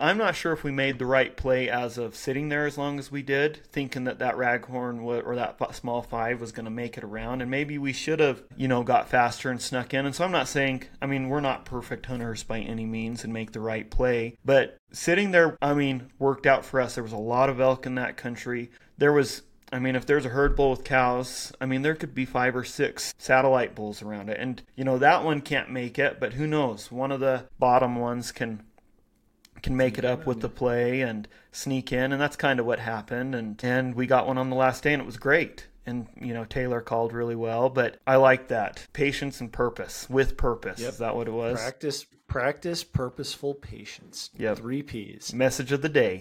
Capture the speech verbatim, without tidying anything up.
I'm not sure if we made the right play as of sitting there as long as we did, thinking that that raghorn w- or that f- small five was going to make it around. And maybe we should have, you know, got faster and snuck in. And so I'm not saying, I mean, we're not perfect hunters by any means and make the right play. But sitting there, I mean, worked out for us. There was a lot of elk in that country. There was, I mean, if there's a herd bull with cows, I mean, there could be five or six satellite bulls around it. And, you know, that one can't make it, but who knows? One of the bottom ones can can make it up with the play and sneak in, and that's kind of what happened. And, and we got one on the last day, and it was great. And, you know, Taylor called really well, but I like that. Patience and purpose, with purpose. Yep. Is that what it was? Practice, practice, purposeful patience. Yep. Three P's. Message of the day.